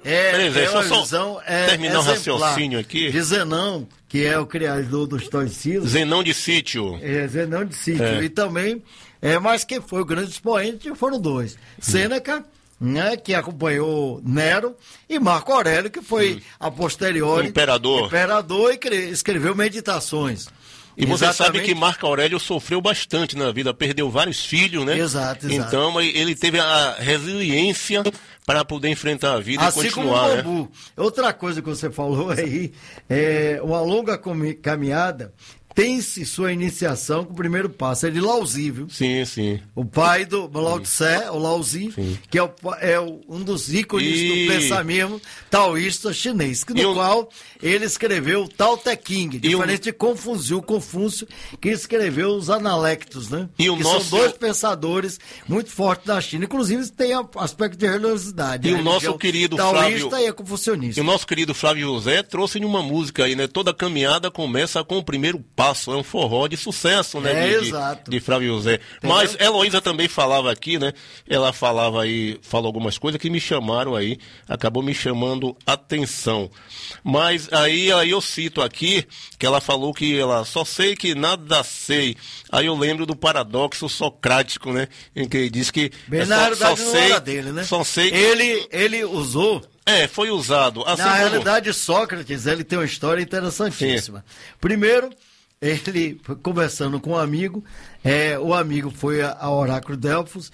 uma visão terminar o raciocínio aqui. De Zenão, que é o criador do estoicismo. Zenão de Sítio. Zenão de Sítio. E também, mas quem foi o grande expoente foram dois. Sêneca, né, que acompanhou Nero, e Marco Aurélio, que foi a posteriori imperador e escreveu Meditações. E você sabe que Marco Aurélio sofreu bastante na vida, perdeu vários filhos, né? Exato. Então ele teve a resiliência para poder enfrentar a vida assim e continuar, como o bambu. Outra coisa que você falou aí, uma longa caminhada tem-se sua iniciação com o primeiro passo, é de Laozi, viu? Sim. O pai do Lao Tse, o Laozi, que é um dos ícones do pensamento taoísta chinês, no qual ele escreveu o Tao Te Ching, diferente de Confúcio, que escreveu os Analectos, né? São dois pensadores muito fortes da China, inclusive tem aspecto de religiosidade. E o nosso querido taoísta Flávio, e confucionista. E o nosso querido Flávio José trouxe uma música aí, né? Toda caminhada começa com o primeiro passo. É um forró de sucesso, né? Exato. De Flávio José. Entendeu? Mas Heloísa também falava aqui, né? Ela falou algumas coisas que me chamaram aí, acabou me chamando atenção. Mas aí eu cito aqui que ela falou que ela só sei que nada sei. Aí eu lembro do paradoxo socrático, né? Em que ele diz que na realidade não era dele, né? Só sei que... Ele usou. Foi usado. Assim na realidade, Sócrates, ele tem uma história interessantíssima. Primeiro, ele, conversando com um amigo, o amigo foi ao oráculo de Delfos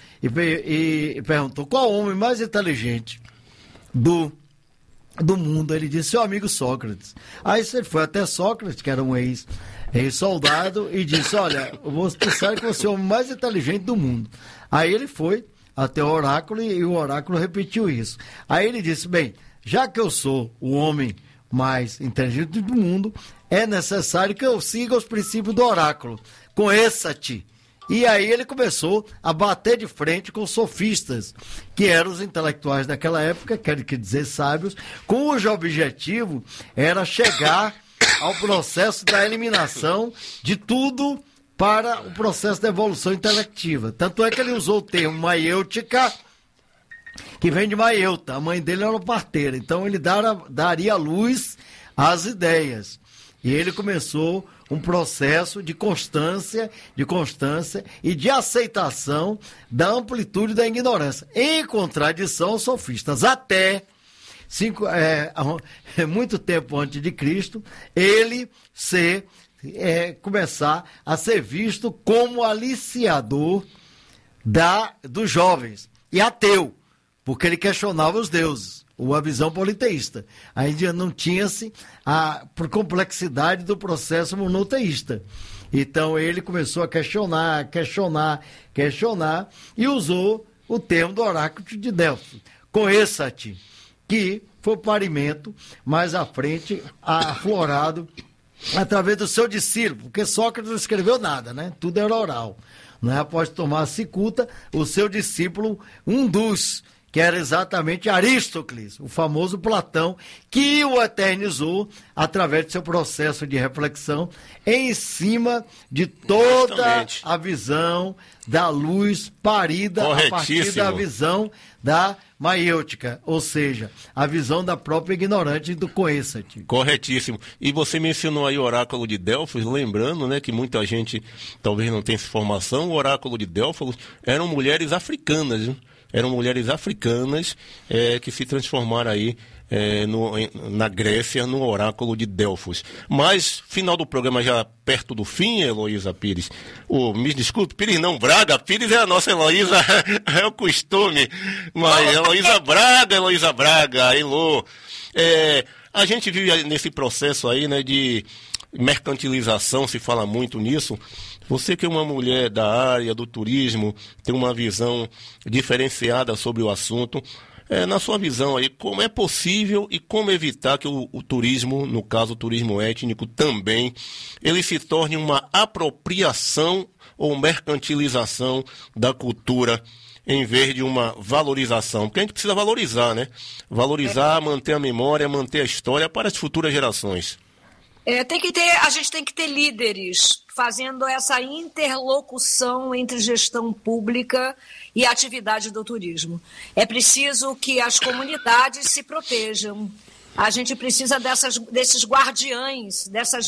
e perguntou qual o homem mais inteligente do mundo. Ele disse, seu amigo Sócrates. Aí ele foi até Sócrates, que era um ex-soldado, e disse, olha, eu vou pensar que você é o homem mais inteligente do mundo. Aí ele foi até o oráculo e o oráculo repetiu isso. Aí ele disse, bem, já que eu sou o homem mais inteligente do mundo, é necessário que eu siga os princípios do oráculo. Conheça-te. E aí ele começou a bater de frente com os sofistas, que eram os intelectuais daquela época, quer dizer sábios, cujo objetivo era chegar ao processo da eliminação de tudo para o processo da evolução intelectiva. Tanto é que ele usou o termo maiêutica, que vem de Maieuta. A mãe dele era uma parteira, então ele daria luz às ideias. E ele começou um processo de constância e de aceitação da amplitude da ignorância, em contradição aos sofistas. Até muito tempo antes de Cristo, ele começar a ser visto como aliciador dos jovens e ateu, porque ele questionava os deuses, a visão politeísta. Ainda não tinha-se por complexidade do processo monoteísta. Então ele começou a questionar e usou o termo do oráculo de Delfos, conheça-te, que foi o parimento mais à frente aflorado através do seu discípulo, porque Sócrates não escreveu nada, né? Tudo era oral. Não é? Após tomar a cicuta, o seu discípulo, um dos, que era exatamente Aristócles, o famoso Platão, que o eternizou através do seu processo de reflexão em cima de toda a visão da luz parida a partir da visão da maiêutica, ou seja, a visão da própria ignorante do conheça-te. Corretíssimo. E você mencionou aí o oráculo de Delfos, lembrando, né, que muita gente talvez não tenha essa informação, o oráculo de Delfos eram mulheres africanas, viu? Eram mulheres africanas que se transformaram aí na Grécia, no oráculo de Delfos. Mas, final do programa já perto do fim, Heloísa Pires. Me desculpe, Pires não, Braga. Pires é a nossa Heloísa, é o costume. Mas Heloísa Braga, Elô. A gente vive nesse processo aí, né, de mercantilização, se fala muito nisso. Você que é uma mulher da área do turismo, tem uma visão diferenciada sobre o assunto. Na sua visão aí, como é possível e como evitar que o turismo, no caso o turismo étnico também, ele se torne uma apropriação ou mercantilização da cultura em vez de uma valorização? Porque a gente precisa valorizar, né? Valorizar, manter a memória, manter a história para as futuras gerações. A gente tem que ter líderes fazendo essa interlocução entre gestão pública e atividade do turismo. É preciso que as comunidades se protejam. A gente precisa desses guardiães, dessas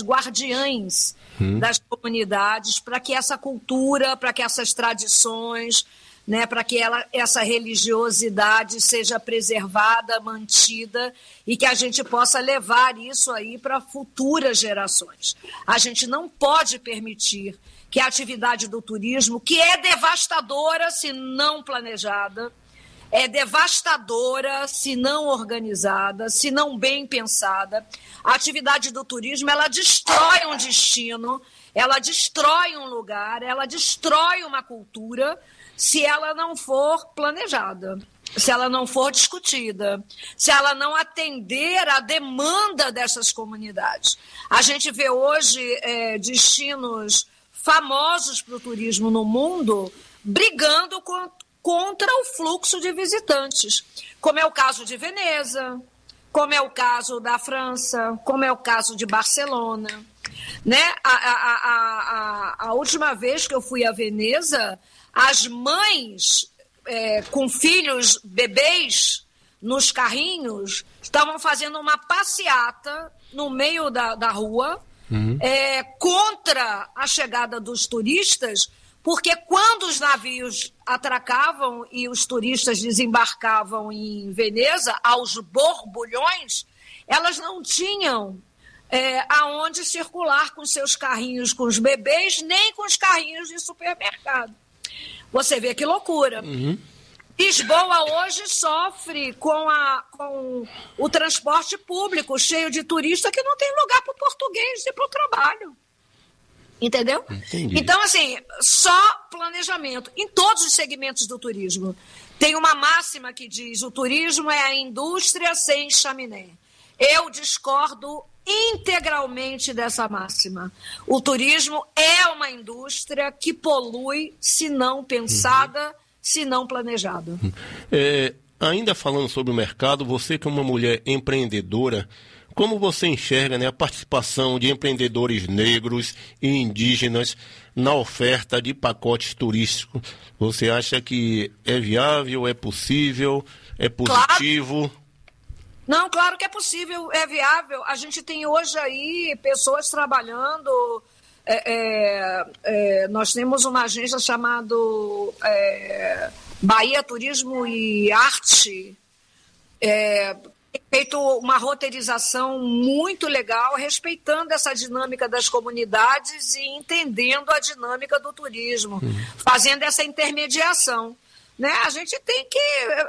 guardiães das comunidades, para que essa cultura, para que essas tradições né, para que essa religiosidade seja preservada, mantida, e que a gente possa levar isso aí para futuras gerações. A gente não pode permitir que a atividade do turismo, que é devastadora se não planejada, é devastadora se não organizada, se não bem pensada. A atividade do turismo, ela destrói um destino, ela destrói um lugar, ela destrói uma cultura se ela não for planejada, se ela não for discutida, se ela não atender à demanda dessas comunidades. A gente vê hoje destinos famosos para o turismo no mundo brigando contra o fluxo de visitantes, como é o caso de Veneza, como é o caso da França, como é o caso de Barcelona. Né? A última vez que eu fui a Veneza, as mães com filhos, bebês, nos carrinhos, estavam fazendo uma passeata no meio da rua, contra a chegada dos turistas, porque quando os navios atracavam e os turistas desembarcavam em Veneza, aos borbulhões, elas não tinham aonde circular com seus carrinhos com os bebês, nem com os carrinhos de supermercado. Você vê que loucura. Lisboa hoje sofre com o transporte público cheio de turista que não tem lugar para o português ir para o trabalho. Entendeu? Entendi. Então, assim, só planejamento em todos os segmentos do turismo. Tem uma máxima que diz: o turismo é a indústria sem chaminé. Eu discordo integralmente dessa máxima. O turismo é uma indústria que polui se não pensada, se não planejada. Ainda falando sobre o mercado, você que é uma mulher empreendedora, como você enxerga, né, a participação de empreendedores negros e indígenas na oferta de pacotes turísticos? Você acha que é viável, é possível, é positivo? Claro. Não, claro que é possível, é viável. A gente tem hoje aí pessoas trabalhando. Nós temos uma agência chamada Bahia Turismo e Arte, feito uma roteirização muito legal, respeitando essa dinâmica das comunidades e entendendo a dinâmica do turismo, fazendo essa intermediação. Né? A gente tem que...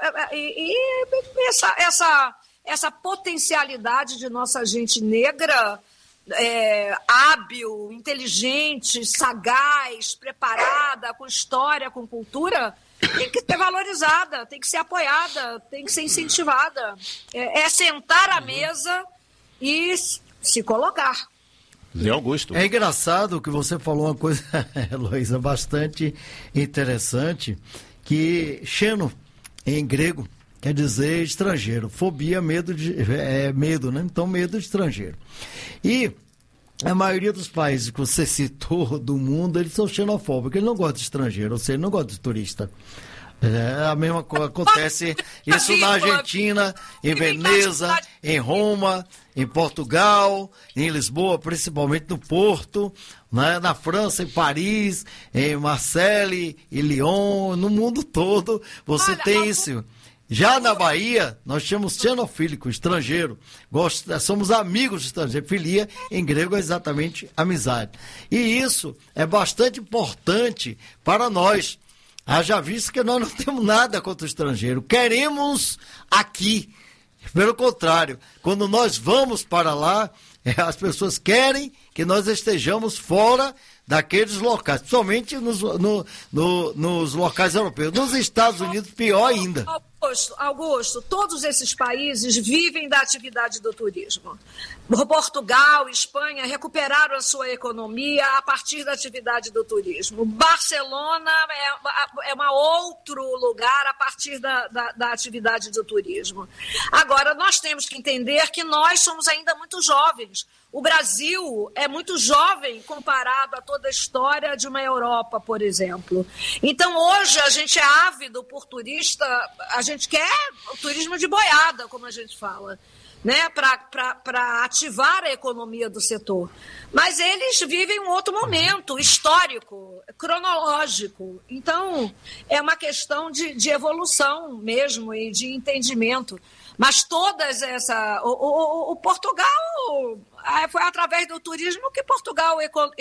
essa potencialidade de nossa gente negra, hábil, inteligente, sagaz, preparada, com história, com cultura, tem que ser valorizada, tem que ser apoiada, tem que ser incentivada. É sentar à mesa e se colocar. Zé Augusto. É engraçado que você falou uma coisa, Heloísa, bastante interessante, que xeno, em grego, quer dizer estrangeiro. Fobia, medo, medo, né? Então, medo de estrangeiro. E a maioria dos países que você citou do mundo, eles são xenofóbicos, eles não gostam de estrangeiro, ou seja, não gostam de turista. A mesma coisa acontece isso na Argentina, em Veneza, em Roma, em Portugal, em Lisboa, principalmente no Porto, né? Na França, em Paris, em Marseille, em Lyon, no mundo todo você tem isso. Já na Bahia, nós chamamos xenofílico, estrangeiro. Somos amigos de estrangeiro. Filia, em grego, é exatamente amizade. E isso é bastante importante para nós. Haja visto que nós não temos nada contra o estrangeiro. Queremos aqui. Pelo contrário, quando nós vamos para lá, as pessoas querem que nós estejamos fora daqueles locais, principalmente nos locais europeus. Nos Estados Unidos, pior ainda. Augusto, todos esses países vivem da atividade do turismo. Portugal, Espanha recuperaram a sua economia a partir da atividade do turismo. Barcelona é um outro lugar a partir da atividade do turismo. Agora, nós temos que entender que nós somos ainda muito jovens. O Brasil é muito jovem comparado a toda a história de uma Europa, por exemplo. Então, hoje, a gente é ávido por turista, a gente quer o turismo de boiada, como a gente fala, né, para ativar a economia do setor. Mas eles vivem um outro momento histórico, cronológico. Então, é uma questão de evolução mesmo e de entendimento. Mas todas essa... O Portugal... Foi através do turismo que Portugal...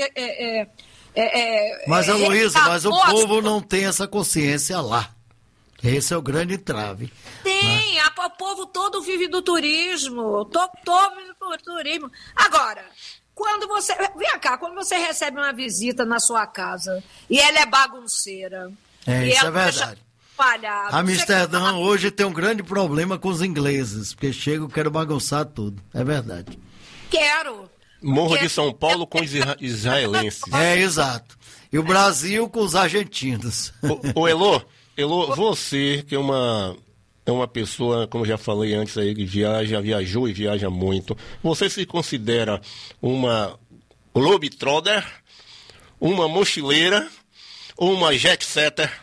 Mas, Heloísa, mas o povo não tem essa consciência lá. Esse é o grande entrave. Tem, né? O povo todo vive do turismo. Todo vive do turismo. Agora, quando você... Vem cá, quando você recebe uma visita na sua casa e ela é bagunceira... Isso é verdade. Amsterdã hoje tem um grande problema com os ingleses, porque chegam e querem bagunçar tudo. É verdade. Quero. Morro de São Paulo com os israelenses. Exato. E o Brasil com os argentinos. Ô Elô, você que é uma pessoa, como já falei antes aí, que viajou e viaja muito. Você se considera uma globetrotter, uma mochileira ou uma jet setter?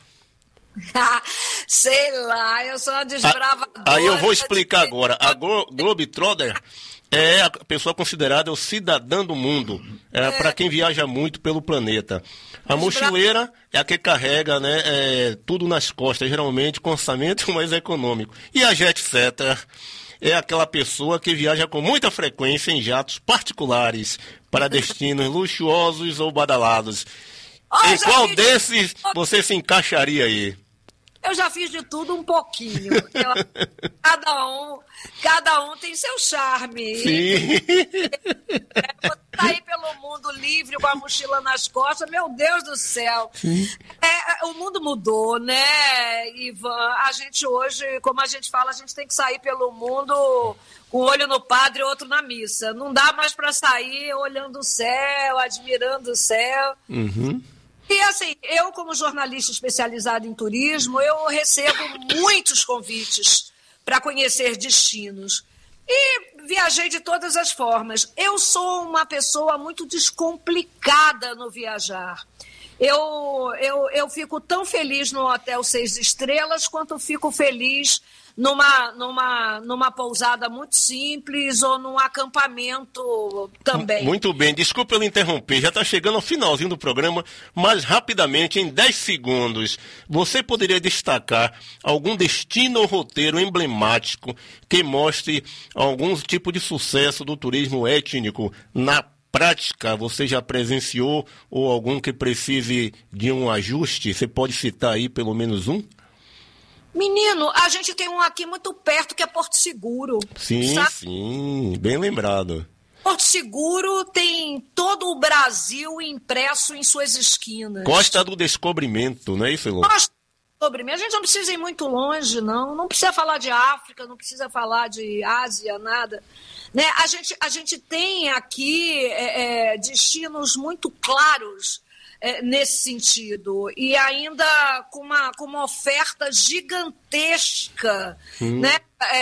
Sei lá, eu sou uma desbravadora. Aí eu vou explicar agora. A globetrotter é a pessoa considerada o cidadão do mundo. Para quem viaja muito pelo planeta. A mochileira é a que carrega, né, tudo nas costas, geralmente com orçamento mais econômico. E a jet setter é aquela pessoa que viaja com muita frequência em jatos particulares para destinos luxuosos ou badalados. Em qual desses você se encaixaria aí? Eu já fiz de tudo um pouquinho. Cada um tem seu charme. Sim. Você tá aí pelo mundo livre com a mochila nas costas, meu Deus do céu. O mundo mudou, né, Ivan? A gente hoje, como a gente fala, a gente tem que sair pelo mundo com um olho no padre e outro na missa. Não dá mais para sair olhando o céu, admirando o céu. Uhum. E assim, eu como jornalista especializada em turismo, eu recebo muitos convites para conhecer destinos. E viajei de todas as formas. Eu sou uma pessoa muito descomplicada no viajar. Eu fico tão feliz no hotel 6 estrelas quanto fico feliz numa pousada muito simples ou num acampamento também. Muito bem, desculpa eu interromper, já está chegando ao finalzinho do programa, mas rapidamente, em 10 segundos, você poderia destacar algum destino ou roteiro emblemático que mostre algum tipo de sucesso do turismo étnico na prática? Você já presenciou ou algum que precise de um ajuste? Você pode citar aí pelo menos um? Menino, a gente tem um aqui muito perto que é Porto Seguro. Sim, sabe? Sim, bem lembrado. Porto Seguro tem todo o Brasil impresso em suas esquinas. Costa do Descobrimento, não é isso, Elô? Costa do Descobrimento. A gente não precisa ir muito longe, não. Não precisa falar de África, não precisa falar de Ásia, nada. Né? A gente tem aqui destinos muito claros nesse sentido, e ainda com uma oferta gigantesca, né,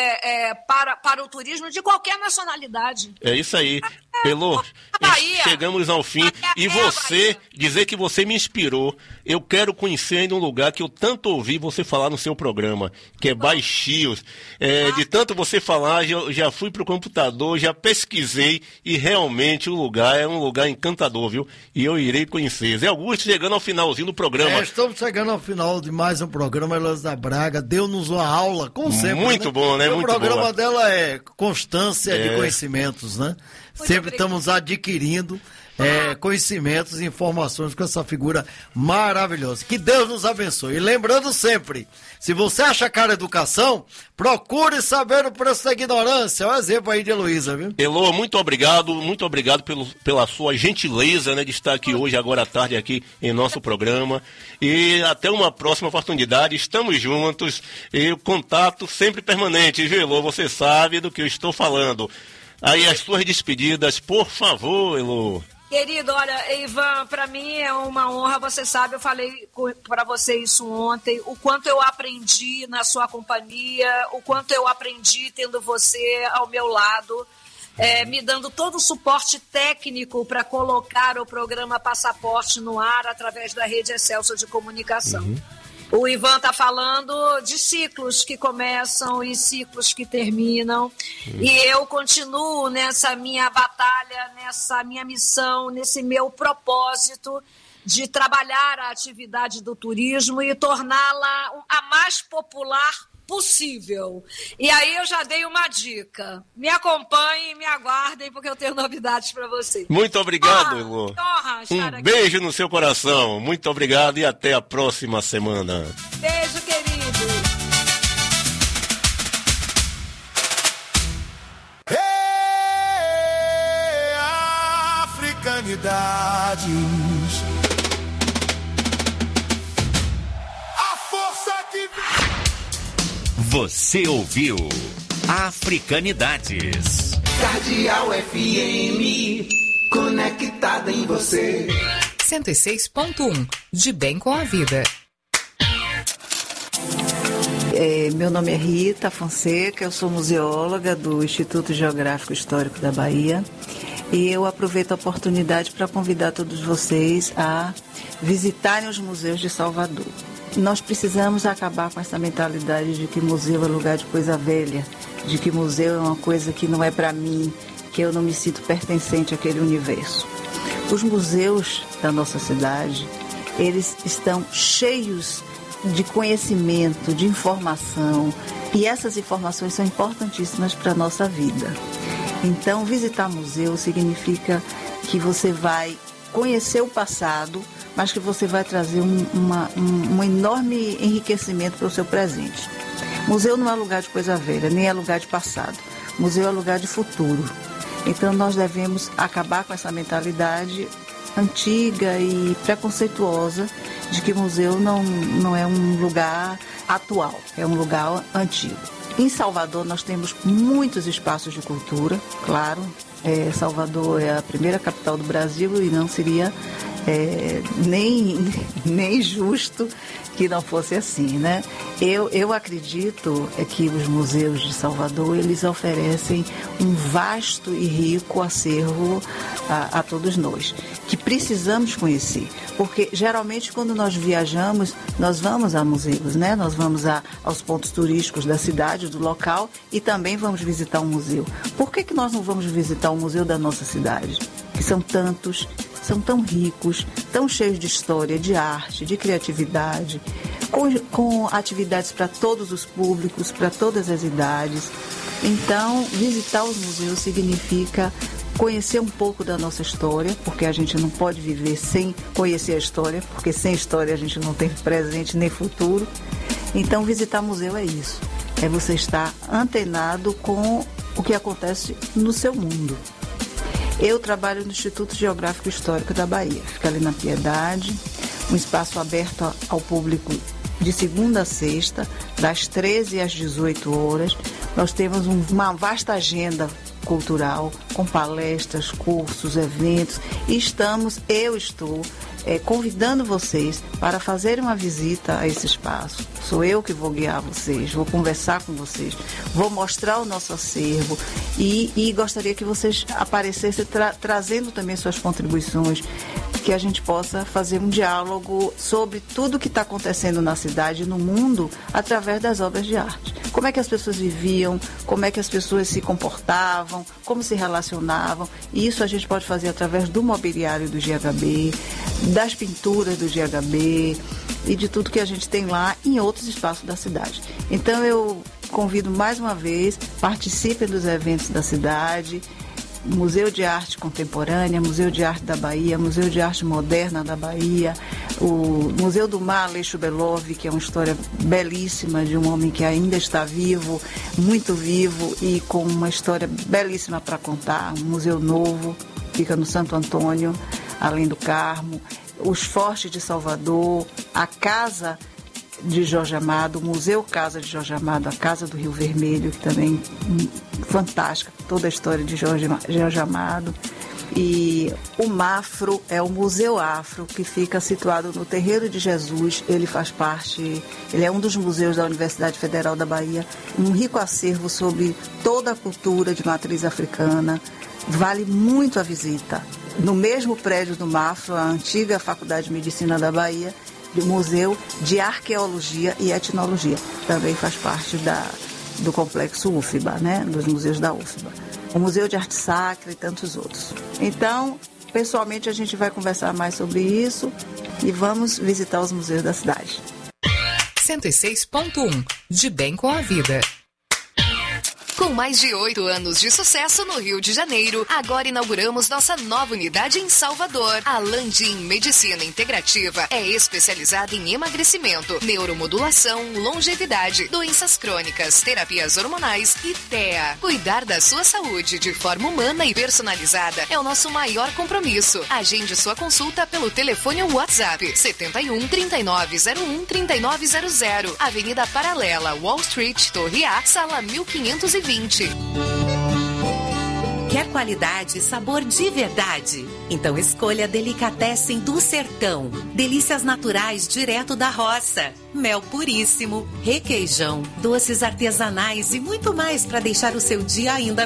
para o turismo de qualquer nacionalidade. É isso aí. Elô, chegamos ao fim. E você, dizer que você me inspirou. Eu quero conhecer ainda um lugar que eu tanto ouvi você falar no seu programa, que é Baixios. De tanto você falar, já fui para o computador, já pesquisei, e realmente o lugar é um lugar encantador, viu? E eu irei conhecer. Zé Augusto, chegando ao finalzinho do programa. Estamos chegando ao final de mais um programa. Heloísa Braga deu-nos uma aula, como sempre. Muito bom, né? O programa dela é constância de conhecimentos, né? Sempre estamos adquirindo conhecimentos e informações com essa figura maravilhosa. Que Deus nos abençoe. E lembrando sempre, se você acha cara educação, procure saber o preço da ignorância. É um exemplo aí de Heloísa, viu? Elô, muito obrigado pela sua gentileza, né, de estar aqui hoje, agora à tarde, aqui em nosso programa. E até uma próxima oportunidade. Estamos juntos e o contato sempre permanente, viu, Elô? Você sabe do que eu estou falando. Aí as suas despedidas, por favor, Elô. Querido, olha, Ivan, para mim é uma honra, você sabe, eu falei para você isso ontem, o quanto eu aprendi na sua companhia, o quanto eu aprendi tendo você ao meu lado. me dando todo o suporte técnico para colocar o programa Passaporte no ar através da Rede Excelsior de Comunicação. O Ivan está falando de ciclos que começam e ciclos que terminam. E eu continuo nessa minha batalha, nessa minha missão, nesse meu propósito de trabalhar a atividade do turismo e torná-la a mais popular possível. E aí eu já dei uma dica. Me acompanhem e me aguardem, porque eu tenho novidades para vocês. Muito obrigado, Elô. Um beijo no seu coração. Muito obrigado e até a próxima semana. Beijo, querido. Africanidades. A força que... Você ouviu Africanidades. Cardeal FM, conectada em você. 106.1, de bem com a vida. Meu nome é Rita Fonseca, eu sou museóloga do Instituto Geográfico Histórico da Bahia e eu aproveito a oportunidade para convidar todos vocês a visitarem os museus de Salvador. Nós precisamos acabar com essa mentalidade de que museu é lugar de coisa velha, de que museu é uma coisa que não é para mim, que eu não me sinto pertencente àquele universo. Os museus da nossa cidade, eles estão cheios de conhecimento, de informação, e essas informações são importantíssimas para a nossa vida. Então, visitar museu significa que você vai conhecer o passado, mas que você vai trazer um enorme enriquecimento para o seu presente. Museu não é lugar de coisa velha, nem é lugar de passado. Museu é lugar de futuro. Então nós devemos acabar com essa mentalidade antiga e preconceituosa de que museu não é um lugar atual, é um lugar antigo. Em Salvador nós temos muitos espaços de cultura, claro. Salvador é a primeira capital do Brasil e não seria nem justo que não fosse assim, né? Eu acredito que os museus de Salvador, eles oferecem um vasto e rico acervo a todos nós, que precisamos conhecer, porque geralmente quando nós viajamos, nós vamos a museus, né? Nós vamos aos pontos turísticos da cidade, do local, e também vamos visitar um museu. Por que nós não vamos visitar um museu da nossa cidade? Que são tantos, são tão ricos, tão cheios de história, de arte, de criatividade, com atividades para todos os públicos, para todas as idades. Então, visitar os museus significa conhecer um pouco da nossa história, porque a gente não pode viver sem conhecer a história, porque sem história a gente não tem presente nem futuro. Então, visitar museu é isso, é você estar antenado com o que acontece no seu mundo. Eu trabalho no Instituto Geográfico Histórico da Bahia, fica ali na Piedade, um espaço aberto ao público de segunda a sexta, das 13 às 18 horas. Nós temos uma vasta agenda cultural, com palestras, cursos, eventos, e eu estou convidando vocês para fazerem uma visita a esse espaço. Sou eu que vou guiar vocês, vou conversar com vocês, vou mostrar o nosso acervo e gostaria que vocês aparecessem trazendo também suas contribuições, que a gente possa fazer um diálogo sobre tudo que está acontecendo na cidade e no mundo através das obras de arte. Como é que as pessoas viviam, como é que as pessoas se comportavam, como se relacionavam. E isso a gente pode fazer através do mobiliário do GHB, das pinturas do GHB e de tudo que a gente tem lá em outros espaços da cidade. Então eu convido mais uma vez, participem dos eventos da cidade, Museu de Arte Contemporânea, Museu de Arte da Bahia, Museu de Arte Moderna da Bahia, o Museu do Mar Aleixo Belov, que é uma história belíssima de um homem que ainda está vivo, muito vivo e com uma história belíssima para contar. Um museu novo, fica no Santo Antônio, além do Carmo, os Fortes de Salvador, a Casa de Jorge Amado, o Museu Casa de Jorge Amado, a Casa do Rio Vermelho, que também fantástica, toda a história de Jorge Amado. E o MAFRO é o Museu Afro, que fica situado no Terreiro de Jesus. Ele é um dos museus da Universidade Federal da Bahia. Um rico acervo sobre toda a cultura de matriz africana. Vale muito a visita. No mesmo prédio do MAFRO, a antiga Faculdade de Medicina da Bahia, o Museu de Arqueologia e Etnologia. Também faz parte do complexo UFBA, né? Dos museus da UFBA. O Museu de Arte Sacra e tantos outros. Então, pessoalmente, a gente vai conversar mais sobre isso e vamos visitar os museus da cidade. 106.1 De Bem com a Vida. Com mais de 8 anos de sucesso no Rio de Janeiro, agora inauguramos nossa nova unidade em Salvador. A Landim Medicina Integrativa é especializada em emagrecimento, neuromodulação, longevidade, doenças crônicas, terapias hormonais e TEA. Cuidar da sua saúde de forma humana e personalizada é o nosso maior compromisso. Agende sua consulta pelo telefone ou WhatsApp 71 3901 3900, Avenida Paralela, Wall Street, Torre A, Sala 1520. Quer qualidade e sabor de verdade? Então escolha Delicatessen do Sertão. Delícias naturais direto da roça. Mel puríssimo, requeijão, doces artesanais e muito mais para deixar o seu dia ainda